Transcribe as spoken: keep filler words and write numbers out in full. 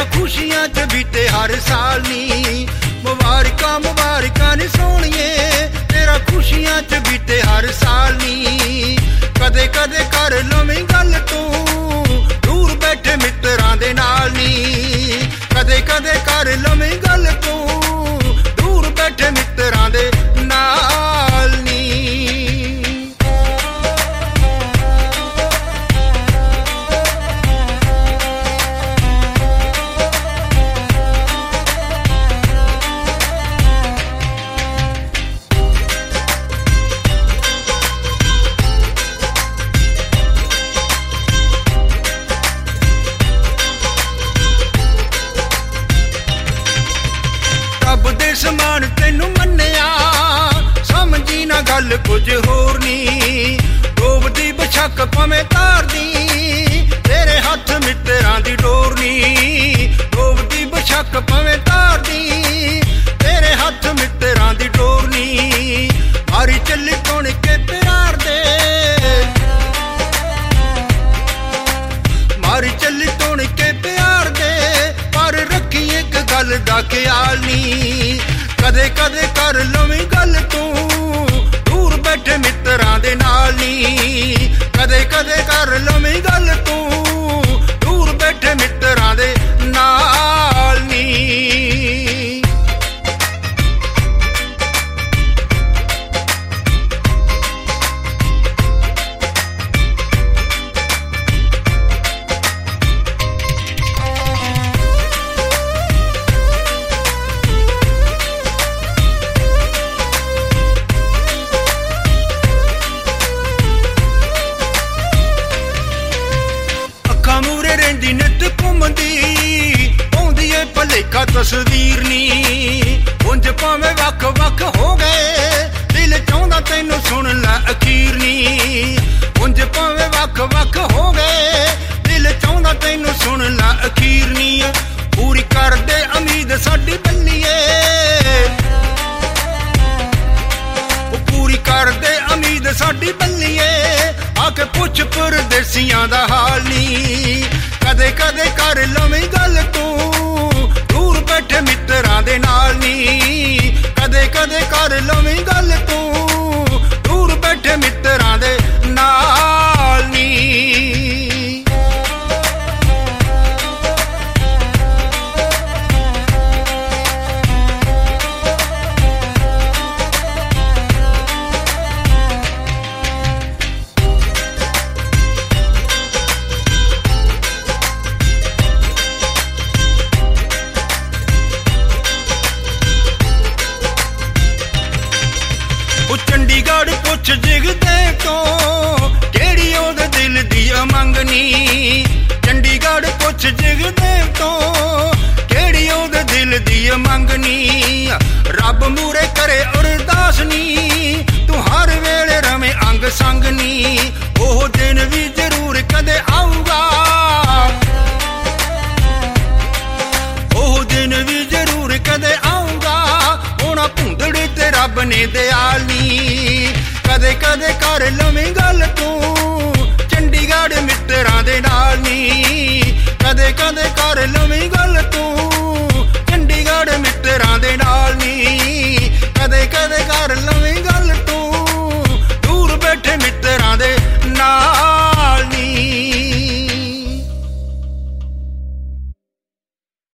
खुशियां च बीते हर साल नी। मुबारकां मुबारकां नी सोहणिए तेरा खुशियां च बीते हर साल नी। कदे कदे कर लवीं गल तू दूर बैठे मित्रां दे नाल नी। कदे कदे कर लवीं गल तू दूर बैठे मित्रां दे नाल नी। रब दे समान तेनू मन्निया समझी ना गल कुछ होर नी। डोबदी बशक भावें तार दी तेरे हथ मित्रां दी डोर नी। डोबदी बशक भावें तार दी तेरे हथ मित्रां दी डोर नी। मारी चली तुण के प्यार दे मारी चली तुण के प्यार दे पर रखी एक गल दा ख्याल नी। कदे कदे कर लवीं गल तू दूर बैठे मित्रां दे नाल नी। कदे कदे कर लवीं गल तू दूर बैठे मित्रां दे नाल नी। मूरे रेंदी नित घूमदी आउंदी ए भलेखा तस्वीर नी। उंज भावें वख वख हो गए दिल चाहुंदा तैनू सुन लै अखीर नी। उंज भावें वख वख हो गए दिल चाहुंदा तैनू सुन लै अखीर नी। पूरी कर दे उम्मीद साडी बल्लीए पूरी कर दे उम्मीद साडी बल्लीए आके पुछ परदेसियां दा हाल नी। कदे कदे कर लवीं गल तू दूर बैठे मित्रां दे नाल नी। कदे कदे कर लवीं गल तू दूर बैठे मित्रां दे नाल नी। चंडीगढ़ पुछ जिगदे तो केड़ी ओदे दिल दी मंगनी। चंडीगढ़ पुछ जिगदे तो केड़ी ओदे दिल दी मंगनी। रब मूरे करे अरदास नी तू हर वेले रवें अंग संग नी। ओह दिन भी जरूर कदे आऊगा ओह दिन भी जरूर कदे आऊगा होना भुंदड़ ते रब ने दयाल नी। कदे कदे कर लवीं गल तू चंडीगढ़ मित्रां दे नाल नी।